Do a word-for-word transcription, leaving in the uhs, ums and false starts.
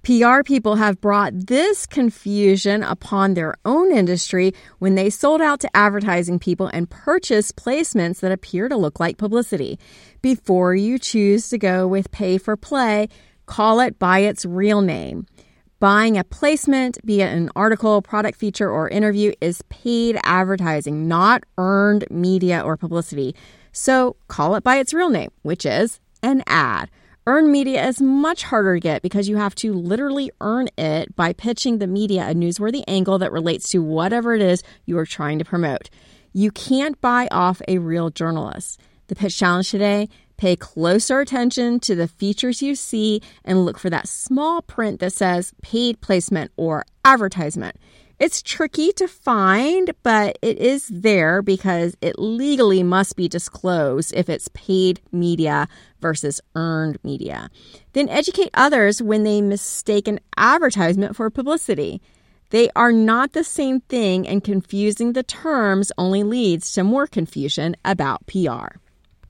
P R people have brought this confusion upon their own industry when they sold out to advertising people and purchased placements that appear to look like publicity. Before you choose to go with pay for play, call it by its real name. Buying a placement, be it an article, product feature, or interview, is paid advertising, not earned media or publicity. So call it by its real name, which is an ad. Earned media is much harder to get because you have to literally earn it by pitching the media a newsworthy angle that relates to whatever it is you are trying to promote. You can't buy off a real journalist. The pitch challenge today: pay closer attention to the features you see and look for that small print that says paid placement or advertisement. It's tricky to find, but it is there because it legally must be disclosed if it's paid media versus earned media. Then educate others when they mistake an advertisement for publicity. They are not the same thing, and confusing the terms only leads to more confusion about P R.